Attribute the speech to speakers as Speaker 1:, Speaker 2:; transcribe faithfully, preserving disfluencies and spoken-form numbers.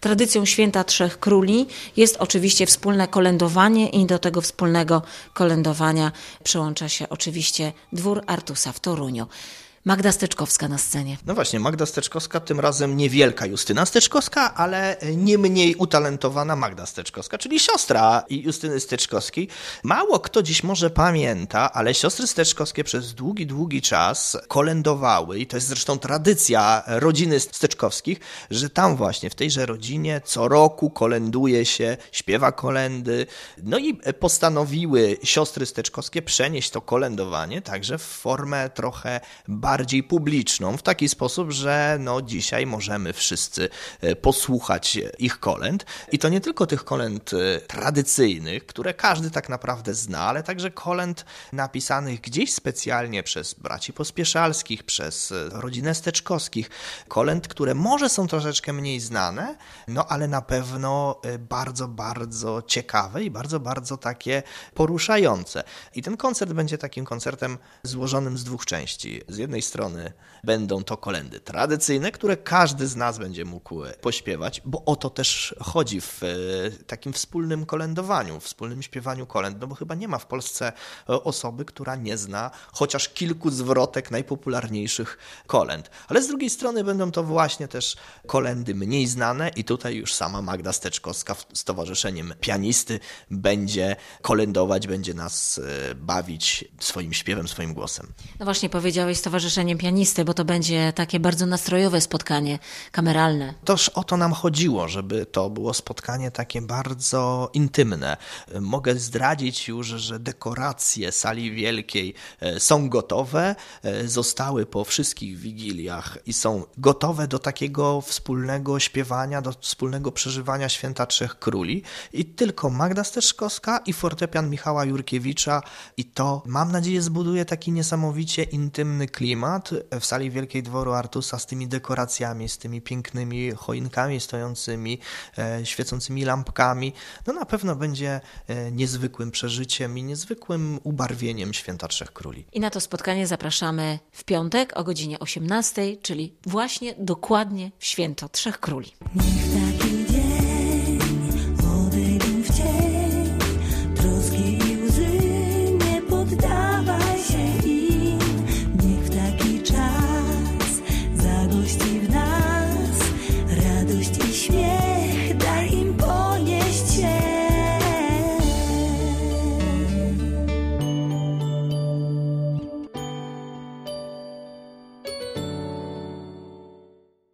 Speaker 1: tradycją Święta Trzech Króli jest oczywiście wspólne kolędowanie i do tego wspólnego kolędowania przyłącza się oczywiście Dwór Artusa w Toruniu. Magda Steczkowska na scenie.
Speaker 2: No właśnie, Magda Steczkowska, tym razem niewielka Justyna Steczkowska, ale nie mniej utalentowana Magda Steczkowska, czyli siostra Justyny Steczkowskiej. Mało kto dziś może pamięta, ale siostry Steczkowskie przez długi, długi czas kolędowały i to jest zresztą tradycja rodziny Steczkowskich, że tam właśnie w tejże rodzinie co roku kolęduje się, śpiewa kolędy. No i postanowiły siostry Steczkowskie przenieść to kolędowanie także w formę trochę bardziej bardziej publiczną, w taki sposób, że no dzisiaj możemy wszyscy posłuchać ich kolęd. I to nie tylko tych kolęd tradycyjnych, które każdy tak naprawdę zna, ale także kolęd napisanych gdzieś specjalnie przez braci Pospieszalskich, przez rodzinę Steczkowskich. Kolęd, które może są troszeczkę mniej znane, no ale na pewno bardzo, bardzo ciekawe i bardzo, bardzo takie poruszające. I ten koncert będzie takim koncertem złożonym z dwóch części. Z jednej strony będą to kolędy tradycyjne, które każdy z nas będzie mógł pośpiewać, bo o to też chodzi w takim wspólnym kolędowaniu, wspólnym śpiewaniu kolęd, no bo chyba nie ma w Polsce osoby, która nie zna chociaż kilku zwrotek najpopularniejszych kolęd. Ale z drugiej strony będą to właśnie też kolędy mniej znane i tutaj już sama Magda Steczkowska z Towarzyszeniem Pianisty będzie kolędować, będzie nas bawić swoim śpiewem, swoim głosem.
Speaker 1: No właśnie powiedziałeś Stowarzyszeniem Pianisty, bo to będzie takie bardzo nastrojowe spotkanie kameralne.
Speaker 2: Toż o to nam chodziło, żeby to było spotkanie takie bardzo intymne. Mogę zdradzić już, że dekoracje sali wielkiej są gotowe, zostały po wszystkich wigiliach i są gotowe do takiego wspólnego śpiewania, do wspólnego przeżywania Święta Trzech Króli. I tylko Magda Steczkowska i fortepian Michała Jurkiewicza i to, mam nadzieję, zbuduje taki niesamowicie intymny klimat w sali Wielkiej Dworu Artusa z tymi dekoracjami, z tymi pięknymi choinkami stojącymi, e, świecącymi lampkami. No na pewno będzie e, niezwykłym przeżyciem i niezwykłym ubarwieniem Święta Trzech Króli.
Speaker 1: I na to spotkanie zapraszamy w piątek o godzinie osiemnastej, czyli właśnie dokładnie w Święto Trzech Króli.